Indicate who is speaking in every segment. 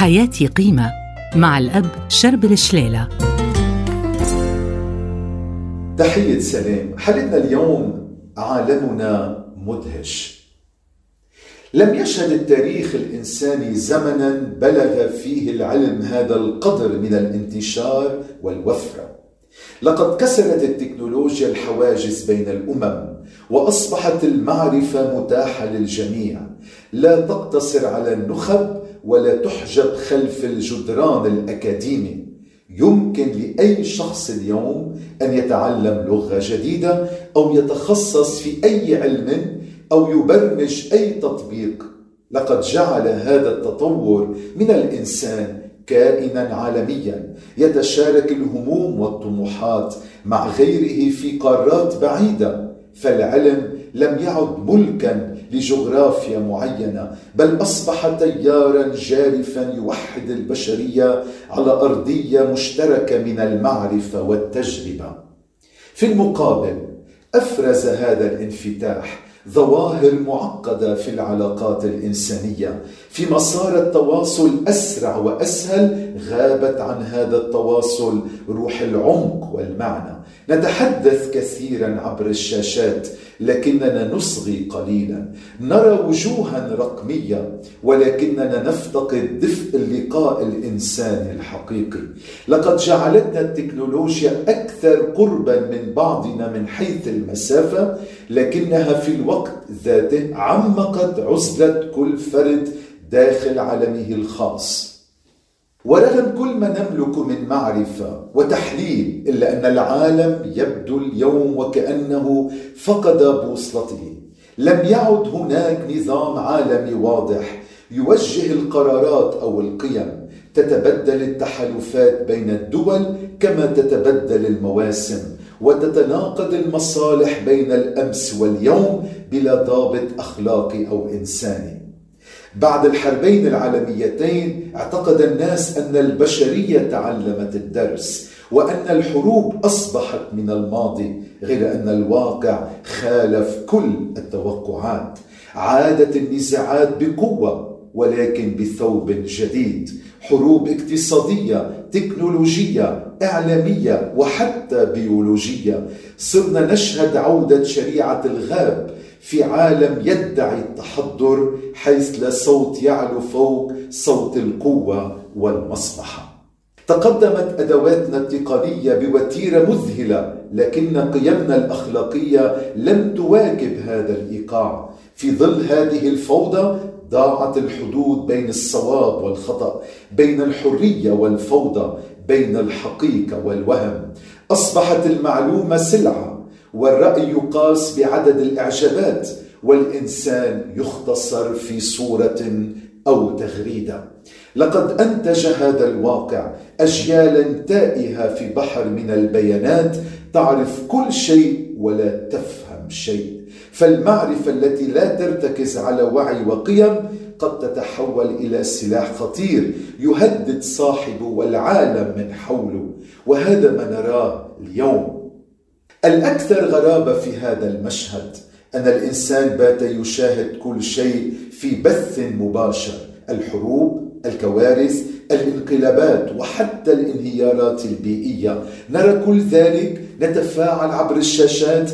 Speaker 1: حياتي قيمة مع الأب شربل شليلة.
Speaker 2: تحية سلام. حلقنا اليوم عالمنا مدهش. لم يشهد التاريخ الإنساني زمنا بلغ فيه العلم هذا القدر من الانتشار والوفرة. لقد كسرت التكنولوجيا الحواجز بين الأمم، وأصبحت المعرفة متاحة للجميع، لا تقتصر على النخب ولا تحجب خلف الجدران الأكاديمي. يمكن لأي شخص اليوم أن يتعلم لغة جديدة أو يتخصص في أي علم أو يبرمج أي تطبيق. لقد جعل هذا التطور من الإنسان كائنا عالميا يتشارك الهموم والطموحات مع غيره في قارات بعيدة. فالعلم لم يعد ملكا لجغرافيا معينة، بل أصبح تيارا جارفا يوحد البشرية على أرضية مشتركة من المعرفة والتجربة. في المقابل أفرز هذا الانفتاح ظواهر معقدة في العلاقات الإنسانية. في مسار التواصل أسرع وأسهل غابت عن هذا التواصل روح العمق والمعنى. نتحدث كثيرا عبر الشاشات لكننا نصغي قليلا، نرى وجوها رقمية ولكننا نفتقد دفء اللقاء الإنساني الحقيقي. لقد جعلتنا التكنولوجيا أكثر قربا من بعضنا من حيث المسافة، لكنها في الوقت ذاته عمقت عزلة كل فرد داخل عالمه الخاص. ورغم كل ما نملك من معرفة وتحليل، إلا أن العالم يبدو اليوم وكأنه فقد بوصلته. لم يعد هناك نظام عالمي واضح يوجه القرارات أو القيم. تتبدل التحالفات بين الدول كما تتبدل المواسم، وتتناقض المصالح بين الأمس واليوم بلا ضابط أخلاقي أو إنساني. بعد الحربين العالميتين اعتقد الناس أن البشرية تعلمت الدرس وأن الحروب أصبحت من الماضي، غير أن الواقع خالف كل التوقعات. عادت النزاعات بقوة ولكن بثوب جديد، حروب اقتصادية، تكنولوجية، إعلامية وحتى بيولوجية. صرنا نشهد عودة شريعة الغاب في عالم يدعي التحضر، حيث لا صوت يعلو فوق صوت القوة والمصلحة. تقدمت أدواتنا التقنية بوتيرة مذهلة، لكن قيمنا الأخلاقية لم تواكب هذا الإيقاع. في ظل هذه الفوضى ضاعت الحدود بين الصواب والخطأ، بين الحرية والفوضى، بين الحقيقة والوهم. أصبحت المعلومة سلعة، والرأي يقاس بعدد الإعجابات، والإنسان يختصر في صورة أو تغريدة. لقد أنتج هذا الواقع أجيالا تائهة في بحر من البيانات، تعرف كل شيء ولا تفهم شيء. فالمعرفة التي لا ترتكز على وعي وقيم قد تتحول إلى سلاح خطير يهدد صاحبه والعالم من حوله، وهذا ما نراه اليوم. الأكثر غرابة في هذا المشهد أن الإنسان بات يشاهد كل شيء في بث مباشر: الحروب، الكوارث، الانقلابات وحتى الانهيارات البيئية. نرى كل ذلك، نتفاعل عبر الشاشات،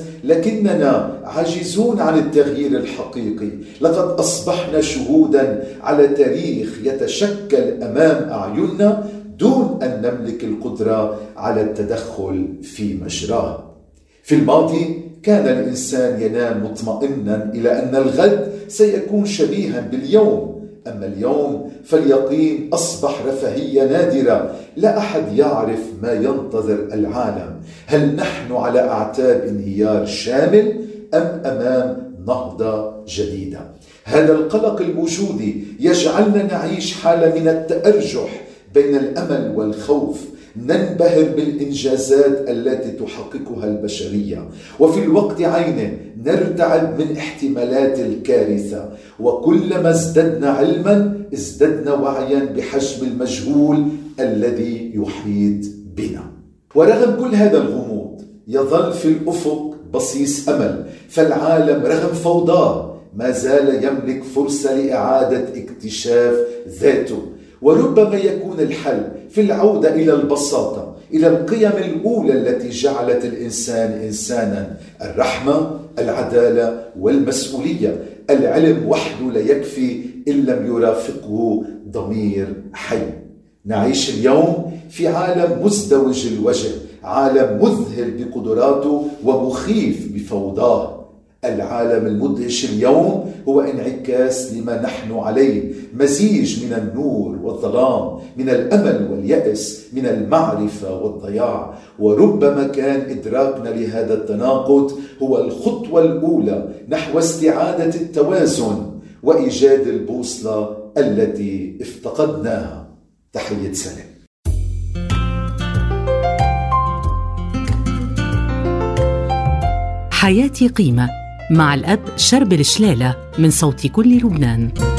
Speaker 2: لكننا عاجزون عن التغيير الحقيقي. لقد أصبحنا شهودا على تاريخ يتشكل أمام أعيننا دون أن نملك القدرة على التدخل في مجراه. في الماضي كان الإنسان ينام مطمئنا إلى أن الغد سيكون شبيها باليوم، أما اليوم فاليقين أصبح رفاهية نادرة. لا أحد يعرف ما ينتظر العالم. هل نحن على أعتاب انهيار شامل أم أمام نهضة جديدة؟ هذا القلق الموجود يجعلنا نعيش حالة من التأرجح بين الأمل والخوف. ننبهر بالإنجازات التي تحققها البشرية، وفي الوقت عينه نرتعب من احتمالات الكارثة. وكلما ازددنا علما ازددنا وعيا بحجم المجهول الذي يحيط بنا. ورغم كل هذا الغموض يظل في الأفق بصيص أمل، فالعالم رغم فوضاه ما زال يملك فرصة لإعادة اكتشاف ذاته. وربما يكون الحل في العودة إلى البساطة، إلى القيم الأولى التي جعلت الإنسان إنسانا: الرحمة، العدالة، والمسؤولية. العلم وحده لا يكفي إن لم يرافقه ضمير حي. نعيش اليوم في عالم مزدوج الوجه، عالم مذهل بقدراته ومخيف بفوضاه. العالم المدهش اليوم هو انعكاس لما نحن عليه، مزيج من النور والظلام، من الأمل واليأس، من المعرفة والضياع. وربما كان إدراكنا لهذا التناقض هو الخطوة الأولى نحو استعادة التوازن وإيجاد البوصلة التي افتقدناها. تحية سلام.
Speaker 1: حياتي قيمة مع الأب شربل شلالة من صوت كل لبنان.